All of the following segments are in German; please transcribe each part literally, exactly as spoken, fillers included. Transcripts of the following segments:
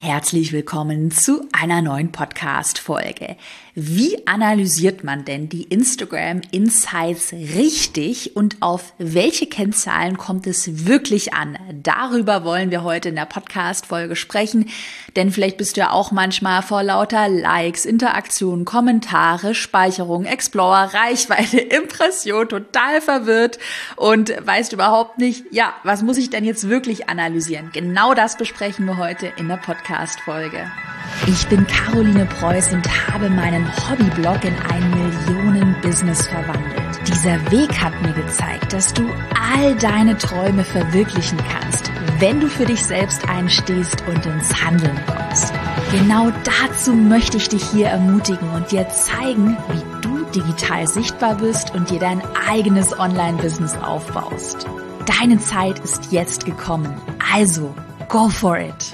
Herzlich willkommen zu einer neuen Podcast-Folge. Wie analysiert man denn die Instagram Insights richtig und auf welche Kennzahlen kommt es wirklich an? Darüber wollen wir heute in der Podcast-Folge sprechen, denn vielleicht bist du ja auch manchmal vor lauter Likes, Interaktionen, Kommentare, Speicherung, Explorer, Reichweite, Impression total verwirrt und weißt überhaupt nicht, ja, was muss ich denn jetzt wirklich analysieren? Genau das besprechen wir heute in der Podcast-Folge. Ich bin Caroline Preuß und habe meinen Hobbyblog in ein Millionen-Business verwandelt. Dieser Weg hat mir gezeigt, dass du all deine Träume verwirklichen kannst, wenn du für dich selbst einstehst und ins Handeln kommst. Genau dazu möchte ich dich hier ermutigen und dir zeigen, wie du digital sichtbar bist und dir dein eigenes Online-Business aufbaust. Deine Zeit ist jetzt gekommen, also go for it!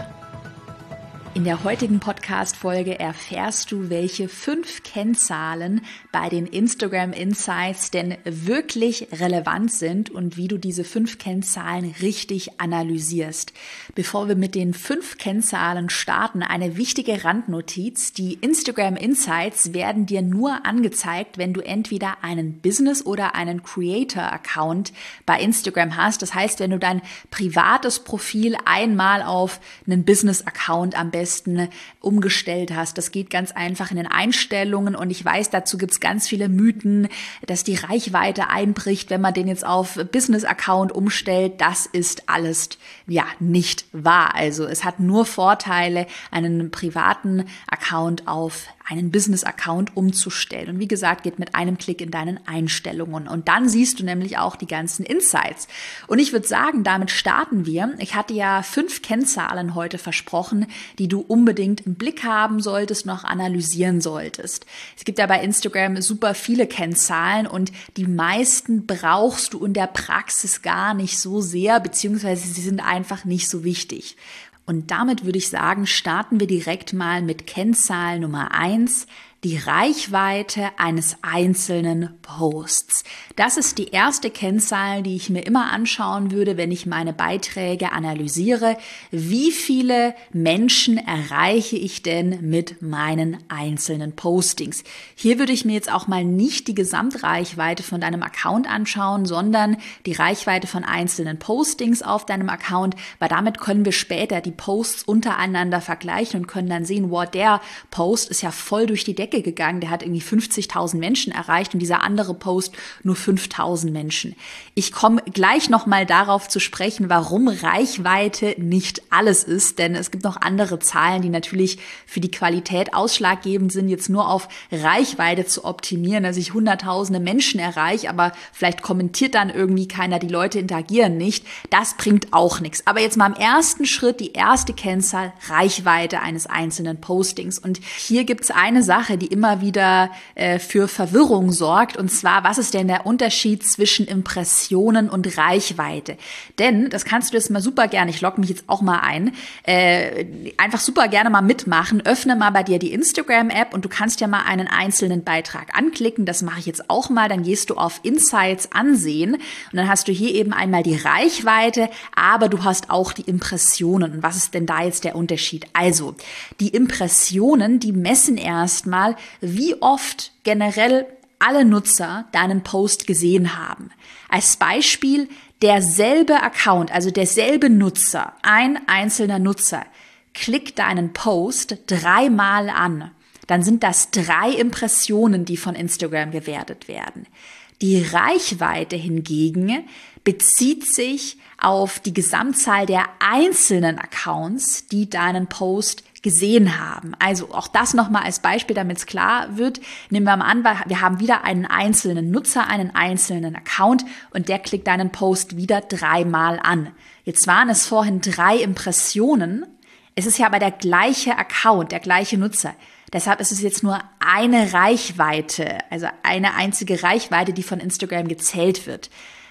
In der heutigen Podcast-Folge erfährst du, welche fünf Kennzahlen bei den Instagram Insights denn wirklich relevant sind und wie du diese fünf Kennzahlen richtig analysierst. Bevor wir mit den fünf Kennzahlen starten, eine wichtige Randnotiz. Die Instagram Insights werden dir nur angezeigt, wenn du entweder einen Business- oder einen Creator-Account bei Instagram hast. Das heißt, wenn du dein privates Profil einmal auf einen Business-Account am besten umgestellt hast. Das geht ganz einfach in den Einstellungen und ich weiß, dazu gibt es ganz viele Mythen, dass die Reichweite einbricht, wenn man den jetzt auf Business-Account umstellt. Das ist alles ja nicht wahr. Also es hat nur Vorteile, einen privaten Account auf einen Business-Account umzustellen. Und wie gesagt, geht mit einem Klick in deinen Einstellungen. Und dann siehst du nämlich auch die ganzen Insights. Und ich würde sagen, damit starten wir. Ich hatte ja fünf Kennzahlen heute versprochen, die du unbedingt im Blick haben solltest, noch analysieren solltest. Es gibt ja bei Instagram super viele Kennzahlen und die meisten brauchst du in der Praxis gar nicht so sehr, beziehungsweise sie sind einfach nicht so wichtig. Und damit würde ich sagen, starten wir direkt mal mit Kennzahl Nummer eins, die Reichweite eines einzelnen Posts. Das ist die erste Kennzahl, die ich mir immer anschauen würde, wenn ich meine Beiträge analysiere. Wie viele Menschen erreiche ich denn mit meinen einzelnen Postings? Hier würde ich mir jetzt auch mal nicht die Gesamtreichweite von deinem Account anschauen, sondern die Reichweite von einzelnen Postings auf deinem Account, weil damit können wir später die Posts untereinander vergleichen und können dann sehen, wow, der Post ist ja voll durch die Decke gegangen, der hat irgendwie fünfzigtausend Menschen erreicht und dieser andere Post nur fünftausend Menschen. Ich komme gleich nochmal darauf zu sprechen, warum Reichweite nicht alles ist, denn es gibt noch andere Zahlen, die natürlich für die Qualität ausschlaggebend sind, jetzt nur auf Reichweite zu optimieren, dass ich hunderttausende Menschen erreiche, aber vielleicht kommentiert dann irgendwie keiner, die Leute interagieren nicht. Das bringt auch nichts. Aber jetzt mal im ersten Schritt die erste Kennzahl, Reichweite eines einzelnen Postings. Und hier gibt es eine Sache, die immer wieder äh, für Verwirrung sorgt. Und zwar, was ist denn der Unterschied zwischen Impressionen und Reichweite? Denn, das kannst du jetzt mal super gerne, ich logge mich jetzt auch mal ein, äh, einfach super gerne mal mitmachen. Öffne mal bei dir die Instagram-App und du kannst ja mal einen einzelnen Beitrag anklicken. Das mache ich jetzt auch mal. Dann gehst du auf Insights ansehen und dann hast du hier eben einmal die Reichweite, aber du hast auch die Impressionen. Und was ist denn da jetzt der Unterschied? Also, die Impressionen, die messen erstmal, wie oft generell alle Nutzer deinen Post gesehen haben. Als Beispiel, derselbe Account, also derselbe Nutzer, ein einzelner Nutzer, klickt deinen Post dreimal an. Dann sind das drei Impressionen, die von Instagram gewertet werden. Die Reichweite hingegen bezieht sich auf die Gesamtzahl der einzelnen Accounts, die deinen Post gesehen haben. Also auch das nochmal als Beispiel, damit es klar wird. Nehmen wir mal an, wir haben wieder einen einzelnen Nutzer, einen einzelnen Account und der klickt deinen Post wieder dreimal an. Jetzt waren es vorhin drei Impressionen. Es ist ja aber der gleiche Account, der gleiche Nutzer. Deshalb ist es jetzt nur eine Reichweite, also eine einzige Reichweite, die von Instagram gezählt wird.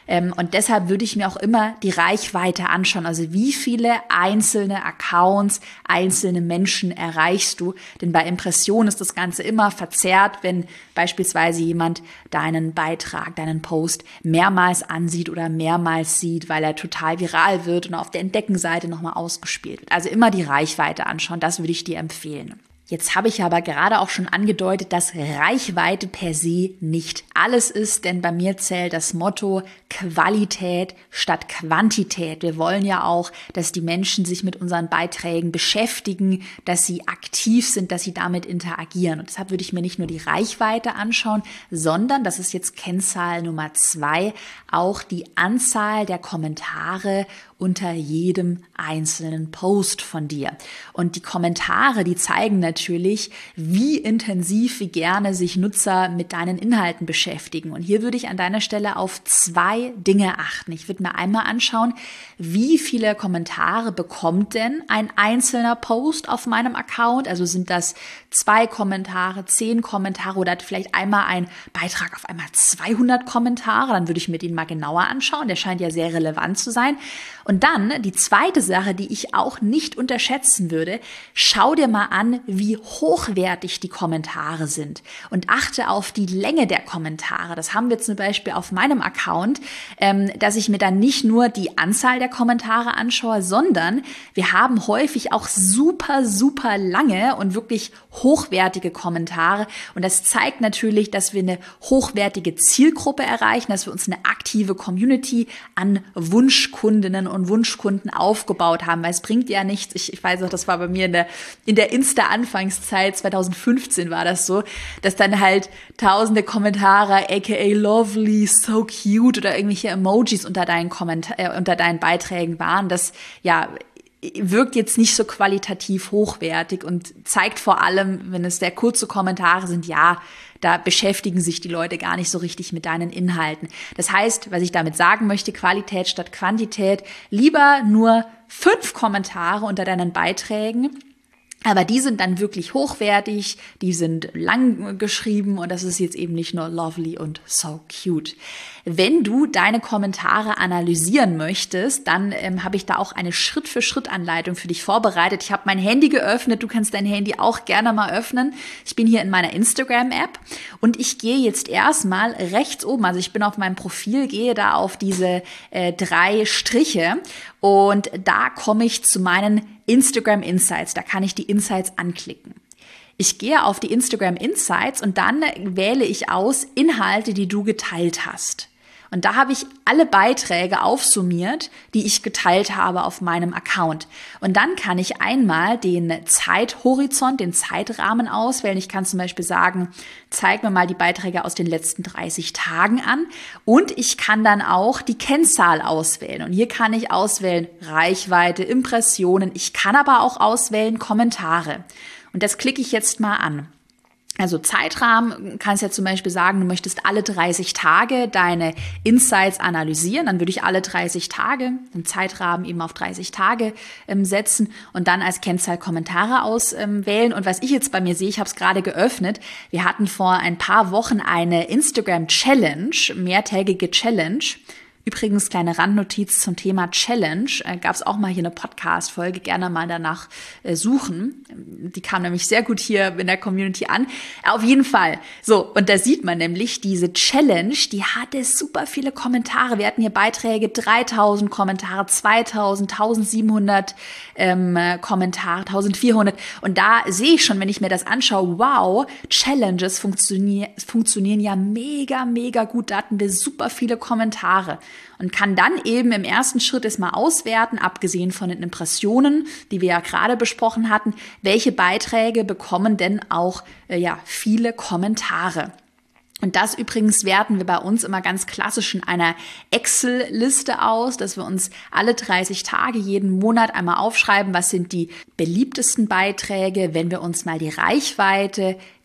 Ähm, und deshalb würde ich mir auch immer die Reichweite anschauen. Also wie viele einzelne Accounts, einzelne Menschen erreichst du? Denn bei Impressionen ist das Ganze immer verzerrt, wenn beispielsweise jemand deinen Beitrag, deinen Post mehrmals ansieht oder mehrmals sieht, weil er total viral wird und auf der Entdeckenseite nochmal ausgespielt wird. Also immer die Reichweite anschauen, das würde ich dir empfehlen. Jetzt habe ich aber gerade auch schon angedeutet, dass Reichweite per se nicht alles ist, denn bei mir zählt das Motto Qualität statt Quantität. Wir wollen ja auch, dass die Menschen sich mit unseren Beiträgen beschäftigen, dass sie aktiv sind, dass sie damit interagieren. Und deshalb würde ich mir nicht nur die Reichweite anschauen, sondern, das ist jetzt Kennzahl Nummer zwei, auch die Anzahl der Kommentare unter jedem einzelnen Post von dir. Und die Kommentare, die zeigen natürlich, wie intensiv, wie gerne sich Nutzer mit deinen Inhalten beschäftigen. Und hier würde ich an deiner Stelle auf zwei Dinge achten. Ich würde mir einmal anschauen, wie viele Kommentare bekommt denn ein einzelner Post auf meinem Account? Also sind das zwei Kommentare, zehn Kommentare oder hat vielleicht einmal ein Beitrag auf einmal zweihundert Kommentare? Dann würde ich mir den mal genauer anschauen. Der scheint ja sehr relevant zu sein. Und dann die zweite Sache, die ich auch nicht unterschätzen würde, schau dir mal an, wie hochwertig die Kommentare sind und achte auf die Länge der Kommentare. Das haben wir zum Beispiel auf meinem Account, ähm, dass ich mir dann nicht nur die Anzahl der Kommentare anschaue, sondern wir haben häufig auch super, super lange und wirklich hochwertige Kommentare. Und das zeigt natürlich, dass wir eine hochwertige Zielgruppe erreichen, dass wir uns eine aktive Community an Wunschkundinnen und Wunschkunden aufgebaut haben, weil es bringt ja nichts. Ich, ich weiß auch, das war bei mir in der, in der Insta-Anfangszeit, zwanzig fünfzehn war das so, dass dann halt tausende Kommentare, aka lovely, so cute oder irgendwelche Emojis unter deinen Kommentar, äh, unter deinen Beiträgen waren. Das, ja, wirkt jetzt nicht so qualitativ hochwertig und zeigt vor allem, wenn es sehr kurze Kommentare sind, ja, da beschäftigen sich die Leute gar nicht so richtig mit deinen Inhalten. Das heißt, was ich damit sagen möchte, Qualität statt Quantität, lieber nur fünf Kommentare unter deinen Beiträgen, aber die sind dann wirklich hochwertig, die sind lang geschrieben und das ist jetzt eben nicht nur lovely und so cute. Wenn du deine Kommentare analysieren möchtest, dann ähm, habe ich da auch eine Schritt-für-Schritt-Anleitung für dich vorbereitet. Ich habe mein Handy geöffnet, du kannst dein Handy auch gerne mal öffnen. Ich bin hier in meiner Instagram-App und ich gehe jetzt erstmal rechts oben, also ich bin auf meinem Profil, gehe da auf diese äh, drei Striche und da komme ich zu meinen Instagram Insights, da kann ich die Insights anklicken. Ich gehe auf die Instagram Insights und dann wähle ich aus Inhalte, die du geteilt hast. Und da habe ich alle Beiträge aufsummiert, die ich geteilt habe auf meinem Account. Und dann kann ich einmal den Zeithorizont, den Zeitrahmen auswählen. Ich kann zum Beispiel sagen, zeig mir mal die Beiträge aus den letzten dreißig Tagen an. Und ich kann dann auch die Kennzahl auswählen. Und hier kann ich auswählen Reichweite, Impressionen. Ich kann aber auch auswählen Kommentare. Und das klicke ich jetzt mal an. Also Zeitrahmen, kannst ja zum Beispiel sagen, du möchtest alle dreißig Tage deine Insights analysieren. Dann würde ich alle dreißig Tage, den Zeitrahmen eben auf dreißig Tage ähm, setzen und dann als Kennzahl Kommentare auswählen. Und was ich jetzt bei mir sehe, ich habe es gerade geöffnet, wir hatten vor ein paar Wochen eine Instagram-Challenge, mehrtägige Challenge. Übrigens, kleine Randnotiz zum Thema Challenge, äh, gab es auch mal hier eine Podcast-Folge, gerne mal danach äh, suchen. Die kam nämlich sehr gut hier in der Community an. Auf jeden Fall. So, und da sieht man nämlich, diese Challenge, die hatte super viele Kommentare. Wir hatten hier Beiträge, dreitausend Kommentare, zweitausend, eintausendsiebenhundert ähm, Kommentare, eintausendvierhundert. Und da sehe ich schon, wenn ich mir das anschaue, wow, Challenges funktionieren, funktionieren ja mega, mega gut. Da hatten wir super viele Kommentare. Und kann dann eben im ersten Schritt erstmal auswerten, abgesehen von den Impressionen, die wir ja gerade besprochen hatten, welche Beiträge bekommen denn auch äh, ja viele Kommentare. Und das übrigens werten wir bei uns immer ganz klassisch in einer Excel-Liste aus, dass wir uns alle dreißig Tage jeden Monat einmal aufschreiben, was sind die beliebtesten Beiträge, wenn wir uns mal die Reichweite,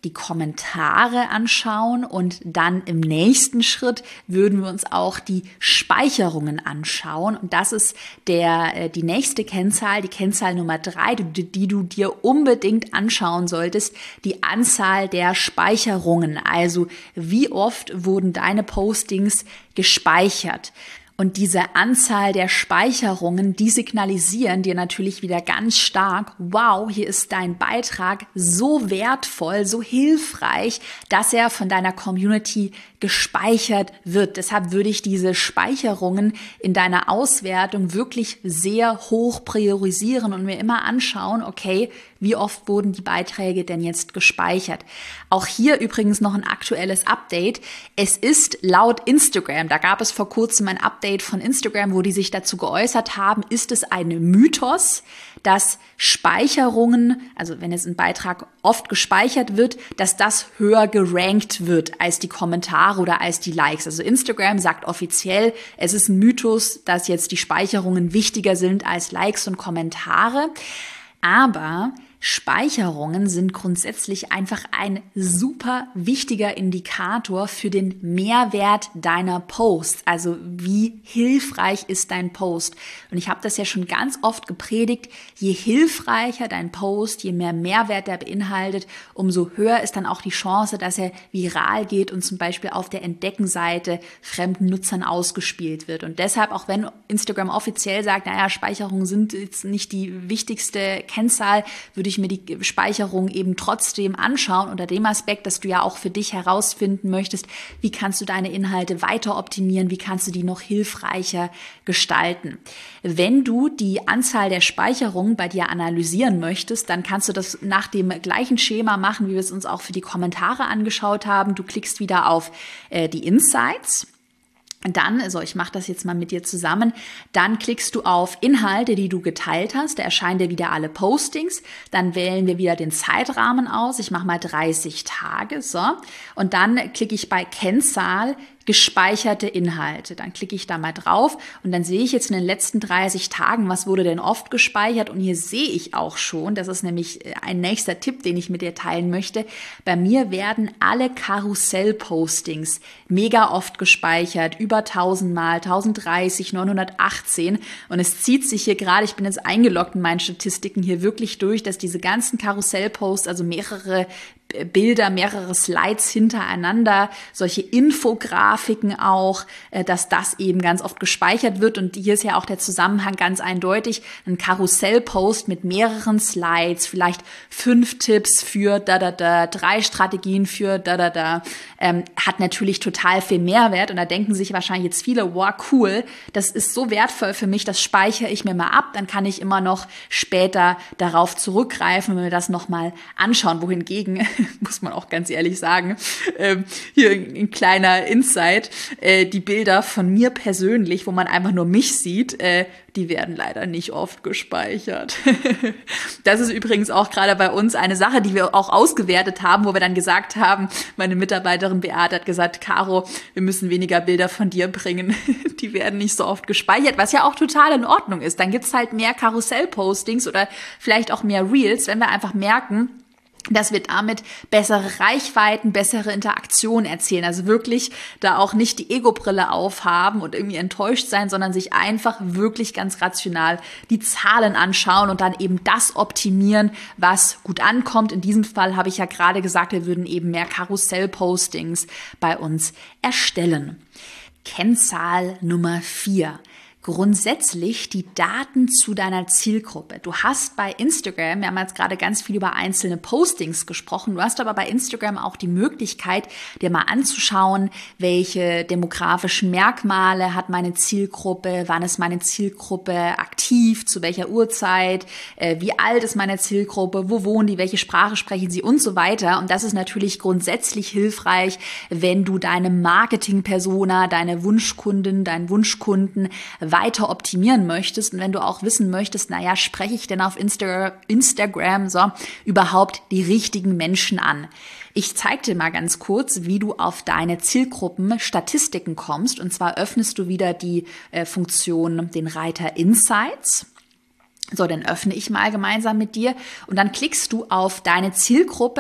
die Kommentare anschauen und dann im nächsten Schritt würden wir uns auch die Speicherungen anschauen. Und das ist der, die nächste Kennzahl, die Kennzahl Nummer drei, die, die du dir unbedingt anschauen solltest, die Anzahl der Speicherungen. Also wie oft wurden deine Postings gespeichert? Und diese Anzahl der Speicherungen, die signalisieren dir natürlich wieder ganz stark, wow, hier ist dein Beitrag so wertvoll, so hilfreich, dass er von deiner Community gespeichert wird. Deshalb würde ich diese Speicherungen in deiner Auswertung wirklich sehr hoch priorisieren und mir immer anschauen, okay, wie oft wurden die Beiträge denn jetzt gespeichert? Auch hier übrigens noch ein aktuelles Update. Es ist laut Instagram, da gab es vor kurzem ein Update von Instagram, wo die sich dazu geäußert haben, ist es ein Mythos, dass Speicherungen, also wenn jetzt ein Beitrag oft gespeichert wird, dass das höher gerankt wird als die Kommentare oder als die Likes. Also Instagram sagt offiziell, es ist ein Mythos, dass jetzt die Speicherungen wichtiger sind als Likes und Kommentare. Aber Speicherungen sind grundsätzlich einfach ein super wichtiger Indikator für den Mehrwert deiner Posts. Also wie hilfreich ist dein Post? Und ich habe das ja schon ganz oft gepredigt, je hilfreicher dein Post, je mehr Mehrwert er beinhaltet, umso höher ist dann auch die Chance, dass er viral geht und zum Beispiel auf der Entdeckenseite fremden Nutzern ausgespielt wird. Und deshalb, auch wenn Instagram offiziell sagt, naja, Speicherungen sind jetzt nicht die wichtigste Kennzahl, würde ich mir die Speicherung eben trotzdem anschauen, unter dem Aspekt, dass du ja auch für dich herausfinden möchtest, wie kannst du deine Inhalte weiter optimieren, wie kannst du die noch hilfreicher gestalten. Wenn du die Anzahl der Speicherungen bei dir analysieren möchtest, dann kannst du das nach dem gleichen Schema machen, wie wir es uns auch für die Kommentare angeschaut haben. Du klickst wieder auf äh, die Insights. Dann, also ich mache das jetzt mal mit dir zusammen, dann klickst du auf Inhalte, die du geteilt hast, da erscheinen dir wieder alle Postings, dann wählen wir wieder den Zeitrahmen aus, ich mache mal dreißig Tage, so, und dann klicke ich bei Kennzahl gespeicherte Inhalte. Dann klicke ich da mal drauf und dann sehe ich jetzt in den letzten dreißig Tagen, was wurde denn oft gespeichert, und hier sehe ich auch schon, das ist nämlich ein nächster Tipp, den ich mit dir teilen möchte, bei mir werden alle Karussell-Postings mega oft gespeichert, über tausend Mal, tausenddreißig, neunhundertachtzehn, und es zieht sich hier gerade, ich bin jetzt eingeloggt in meinen Statistiken hier wirklich durch, dass diese ganzen Karussell-Posts, also mehrere Bilder, mehrere Slides hintereinander, solche Infografiken auch, dass das eben ganz oft gespeichert wird. Und hier ist ja auch der Zusammenhang ganz eindeutig. Ein Karussellpost mit mehreren Slides, vielleicht fünf Tipps für da, da, da, drei Strategien für da, da, da, ähm, hat natürlich total viel Mehrwert. Und da denken sich wahrscheinlich jetzt viele, wow, cool, das ist so wertvoll für mich, das speichere ich mir mal ab. Dann kann ich immer noch später darauf zurückgreifen und mir das nochmal anschauen. Wohingegen muss man auch ganz ehrlich sagen, ähm, hier ein kleiner Insight, äh, die Bilder von mir persönlich, wo man einfach nur mich sieht, äh, die werden leider nicht oft gespeichert. Das ist übrigens auch gerade bei uns eine Sache, die wir auch ausgewertet haben, wo wir dann gesagt haben, meine Mitarbeiterin Beate hat gesagt, Caro, wir müssen weniger Bilder von dir bringen, die werden nicht so oft gespeichert, was ja auch total in Ordnung ist. Dann gibt's halt mehr Karussell-Postings oder vielleicht auch mehr Reels, wenn wir einfach merken, dass wir damit bessere Reichweiten, bessere Interaktionen erzielen. Also wirklich da auch nicht die Ego-Brille aufhaben und irgendwie enttäuscht sein, sondern sich einfach wirklich ganz rational die Zahlen anschauen und dann eben das optimieren, was gut ankommt. In diesem Fall habe ich ja gerade gesagt, wir würden eben mehr Karussell-Postings bei uns erstellen. Kennzahl Nummer vier. Grundsätzlich die Daten zu deiner Zielgruppe. Du hast bei Instagram, wir haben jetzt gerade ganz viel über einzelne Postings gesprochen, du hast aber bei Instagram auch die Möglichkeit, dir mal anzuschauen, welche demografischen Merkmale hat meine Zielgruppe, wann ist meine Zielgruppe aktiv, zu welcher Uhrzeit, äh, wie alt ist meine Zielgruppe, wo wohnen die, welche Sprache sprechen sie und so weiter. Und das ist natürlich grundsätzlich hilfreich, wenn du deine Marketing-Persona, deine Wunschkunden, deinen Wunschkunden weiter optimieren möchtest und wenn du auch wissen möchtest, naja, spreche ich denn auf Insta- Instagram so überhaupt die richtigen Menschen an? Ich zeige dir mal ganz kurz, wie du auf deine Zielgruppen-Statistiken kommst, und zwar öffnest du wieder die äh, Funktion, den Reiter Insights. So, dann öffne ich mal gemeinsam mit dir und dann klickst du auf deine Zielgruppe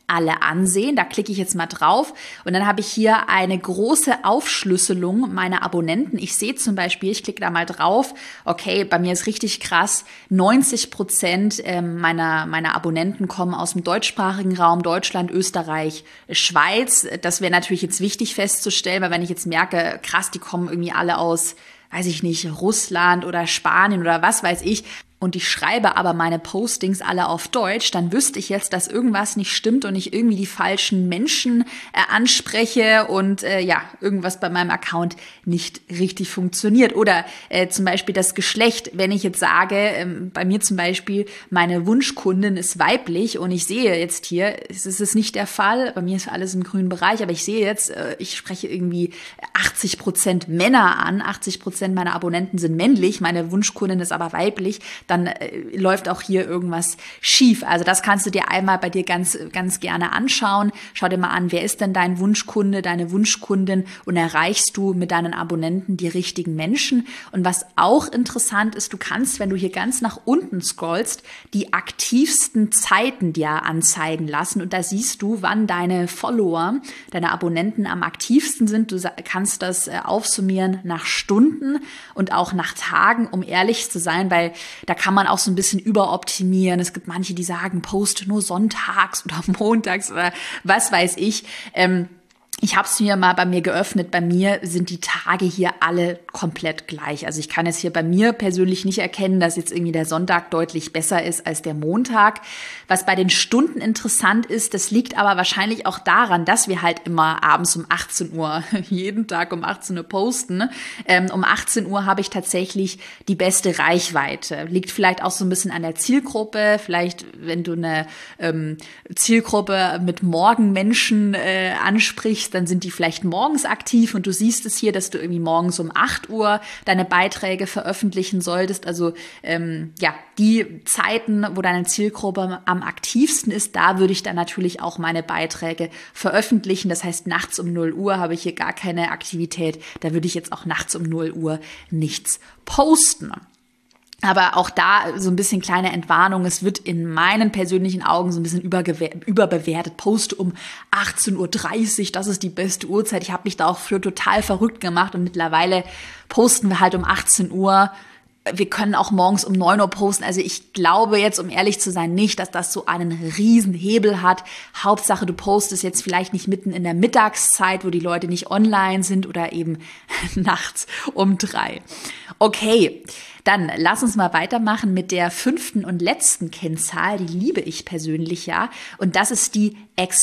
alle ansehen. Da klicke ich jetzt mal drauf und dann habe ich hier eine große Aufschlüsselung meiner Abonnenten. Ich sehe zum Beispiel, ich klicke da mal drauf, okay, bei mir ist richtig krass, neunzig Prozent meiner, meiner Abonnenten kommen aus dem deutschsprachigen Raum, Deutschland, Österreich, Schweiz. Das wäre natürlich jetzt wichtig festzustellen, weil wenn ich jetzt merke, krass, die kommen irgendwie alle aus, weiß ich nicht, Russland oder Spanien oder was weiß ich, und ich schreibe aber meine Postings alle auf Deutsch, dann wüsste ich jetzt, dass irgendwas nicht stimmt und ich irgendwie die falschen Menschen äh, anspreche und äh, ja, irgendwas bei meinem Account nicht richtig funktioniert. Oder äh, zum Beispiel das Geschlecht, wenn ich jetzt sage, ähm, bei mir zum Beispiel, meine Wunschkundin ist weiblich und ich sehe jetzt hier, es ist es nicht der Fall, bei mir ist alles im grünen Bereich, aber ich sehe jetzt, äh, ich spreche irgendwie achtzig Prozent Männer an, achtzig Prozent meiner Abonnenten sind männlich, meine Wunschkundin ist aber weiblich, dann äh, läuft auch hier irgendwas schief. Also das kannst du dir einmal bei dir ganz, ganz gerne anschauen. Schau dir mal an, wer ist denn dein Wunschkunde, deine Wunschkundin und erreichst du mit deinen Abonnenten die richtigen Menschen. Und was auch interessant ist, du kannst, wenn du hier ganz nach unten scrollst, die aktivsten Zeiten dir anzeigen lassen und da siehst du, wann deine Follower, deine Abonnenten am aktivsten sind. Du kannst das äh, aufsummieren nach Stunden und auch nach Tagen, um ehrlich zu sein, weil da kann man auch so ein bisschen überoptimieren. Es gibt manche, die sagen, poste nur sonntags oder montags oder was weiß ich. Ähm, Ich habe es mir mal bei mir geöffnet. Bei mir sind die Tage hier alle komplett gleich. Also ich kann es hier bei mir persönlich nicht erkennen, dass jetzt irgendwie der Sonntag deutlich besser ist als der Montag. Was bei den Stunden interessant ist, das liegt aber wahrscheinlich auch daran, dass wir halt immer abends um achtzehn Uhr, jeden Tag um achtzehn Uhr posten. Ähm, um achtzehn Uhr habe ich tatsächlich die beste Reichweite. Liegt vielleicht auch so ein bisschen an der Zielgruppe. Vielleicht, wenn du eine ähm, Zielgruppe mit Morgenmenschen äh, ansprichst, dann sind die vielleicht morgens aktiv und du siehst es hier, dass du irgendwie morgens um acht Uhr deine Beiträge veröffentlichen solltest. Also ähm, ja, die Zeiten, wo deine Zielgruppe am aktivsten ist, da würde ich dann natürlich auch meine Beiträge veröffentlichen. Das heißt, nachts um null Uhr habe ich hier gar keine Aktivität. Da würde ich jetzt auch nachts um null Uhr nichts posten. Aber auch da so ein bisschen kleine Entwarnung. Es wird in meinen persönlichen Augen so ein bisschen überbewertet. Poste um achtzehn Uhr dreißig, das ist die beste Uhrzeit. Ich habe mich da auch für total verrückt gemacht und mittlerweile posten wir halt um achtzehn Uhr. Wir können auch morgens um neun Uhr posten. Also ich glaube jetzt, um ehrlich zu sein, nicht, dass das so einen riesen Hebel hat. Hauptsache, du postest jetzt vielleicht nicht mitten in der Mittagszeit, wo die Leute nicht online sind oder eben nachts um drei. Okay, dann lass uns mal weitermachen mit der fünften und letzten Kennzahl. Die liebe ich persönlich ja. Und das ist die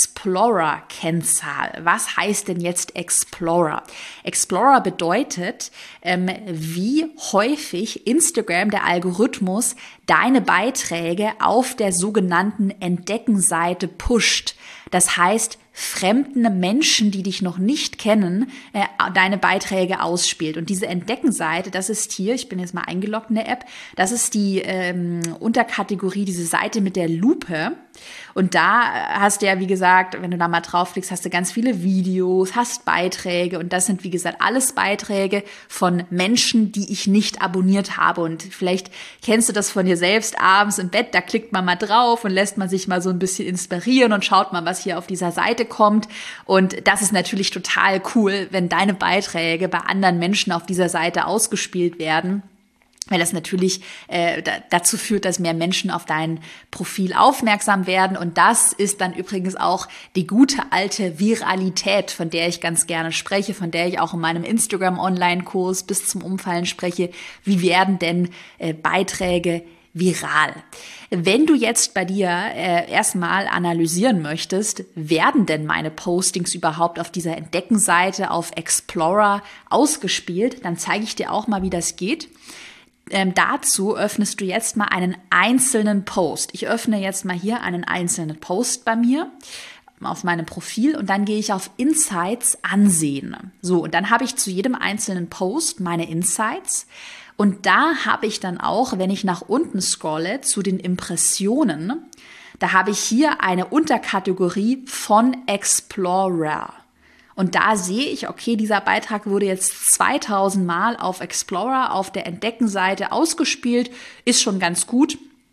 Explorer-Kennzahl. Was heißt denn jetzt Explorer? Explorer bedeutet, ähm, wie häufig Instagram, der Algorithmus, deine Beiträge auf der sogenannten Entdecken-Seite pusht. Das heißt, fremden Menschen, die dich noch nicht kennen, äh, deine Beiträge ausspielt. Und diese Entdecken-Seite, das ist hier, ich bin jetzt mal eingeloggt in der App, das ist die ähm, Unterkategorie, diese Seite mit der Lupe. Und da hast du ja, wie gesagt, wenn du da mal draufklickst, hast du ganz viele Videos, hast Beiträge und das sind, wie gesagt, alles Beiträge von Menschen, die ich nicht abonniert habe. Und vielleicht kennst du das von dir selbst abends im Bett, da klickt man mal drauf und lässt man sich mal so ein bisschen inspirieren und schaut mal, was hier auf dieser Seite kommt. Und das ist natürlich total cool, wenn deine Beiträge bei anderen Menschen auf dieser Seite ausgespielt werden, weil das natürlich äh, da, dazu führt, dass mehr Menschen auf dein Profil aufmerksam werden. Und das ist dann übrigens auch die gute alte Viralität, von der ich ganz gerne spreche, von der ich auch in meinem Instagram-Online-Kurs bis zum Umfallen spreche. Wie werden denn äh, Beiträge viral? Wenn du jetzt bei dir äh, erstmal analysieren möchtest, werden denn meine Postings überhaupt auf dieser Entdecken-Seite auf Explorer ausgespielt, dann zeige ich dir auch mal, wie das geht. Ähm, dazu öffnest du jetzt mal einen einzelnen Post. Ich öffne jetzt mal hier einen einzelnen Post bei mir auf meinem Profil und dann gehe ich auf Insights ansehen. So, und dann habe ich zu jedem einzelnen Post meine Insights. Und da habe ich dann auch, wenn ich nach unten scrolle, zu den Impressionen, da habe ich hier eine Unterkategorie von Explorer. Und da sehe ich, okay, dieser Beitrag wurde jetzt zweitausend Mal auf Explorer, auf der Entdecken-Seite ausgespielt, ist schon ganz gut.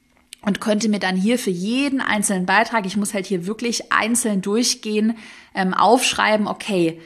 und könnte mir dann hier für jeden einzelnen Beitrag, ich muss halt hier wirklich einzeln durchgehen, ähm, aufschreiben, okay,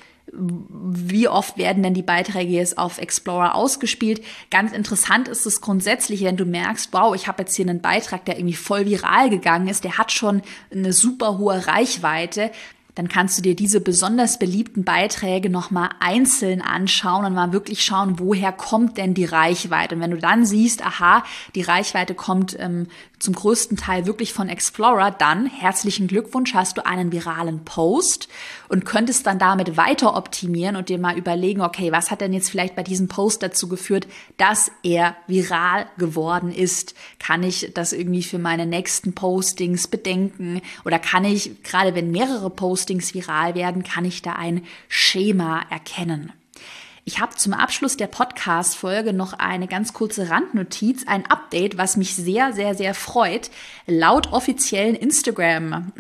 wie oft werden denn die Beiträge jetzt auf Explorer ausgespielt? Ganz interessant ist es grundsätzlich, wenn du merkst, wow, ich habe jetzt hier einen Beitrag, der irgendwie voll viral gegangen ist, der hat schon eine super hohe Reichweite. Dann kannst du dir diese besonders beliebten Beiträge nochmal einzeln anschauen und mal wirklich schauen, woher kommt denn die Reichweite. Und wenn du dann siehst, aha, die Reichweite kommt ähm, zum größten Teil wirklich von Explorer, dann herzlichen Glückwunsch, hast du einen viralen Post und könntest dann damit weiter optimieren und dir mal überlegen, okay, was hat denn jetzt vielleicht bei diesem Post dazu geführt, dass er viral geworden ist? Kann ich das irgendwie für meine nächsten Postings bedenken? Oder kann ich, gerade wenn mehrere Postings viral werden, kann ich da ein Schema erkennen? Ich habe zum Abschluss der Podcast-Folge noch eine ganz kurze Randnotiz, ein Update, was mich sehr, sehr, sehr freut. Laut offiziellen Instagram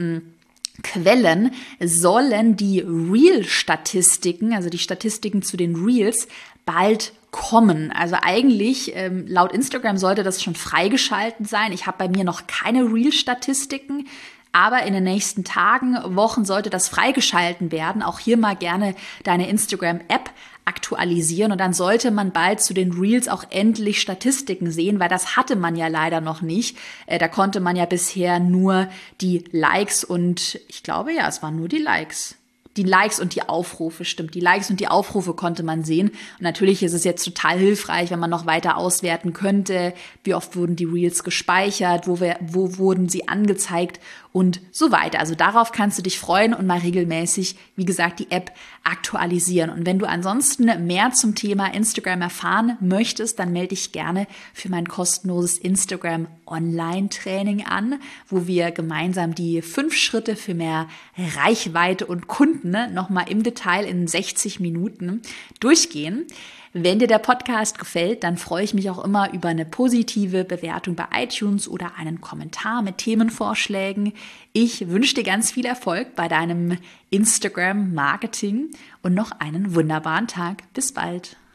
Quellen sollen die Reel-Statistiken, also die Statistiken zu den Reels, bald kommen. Also eigentlich, ähm, laut Instagram sollte das schon freigeschalten sein. Ich habe bei mir noch keine Reel-Statistiken. Aber in den nächsten Tagen, Wochen sollte das freigeschalten werden. Auch hier mal gerne deine Instagram-App aktualisieren und dann sollte man bald zu den Reels auch endlich Statistiken sehen, weil das hatte man ja leider noch nicht. Äh, da konnte man ja bisher nur die Likes und ich glaube ja, es waren nur die Likes. Die Likes und die Aufrufe, stimmt. Die Likes und die Aufrufe konnte man sehen. Und natürlich ist es jetzt total hilfreich, wenn man noch weiter auswerten könnte, wie oft wurden die Reels gespeichert, wo, wir, wo wurden sie angezeigt und so weiter. Also darauf kannst du dich freuen und mal regelmäßig, wie gesagt, die App aktualisieren. Und wenn du ansonsten mehr zum Thema Instagram erfahren möchtest, dann melde dich gerne für mein kostenloses Instagram Online-Training an, wo wir gemeinsam die fünf Schritte für mehr Reichweite und Kunden nochmal im Detail in sechzig Minuten durchgehen. Wenn dir der Podcast gefällt, dann freue ich mich auch immer über eine positive Bewertung bei iTunes oder einen Kommentar mit Themenvorschlägen. Ich wünsche dir ganz viel Erfolg bei deinem Instagram-Marketing und noch einen wunderbaren Tag. Bis bald.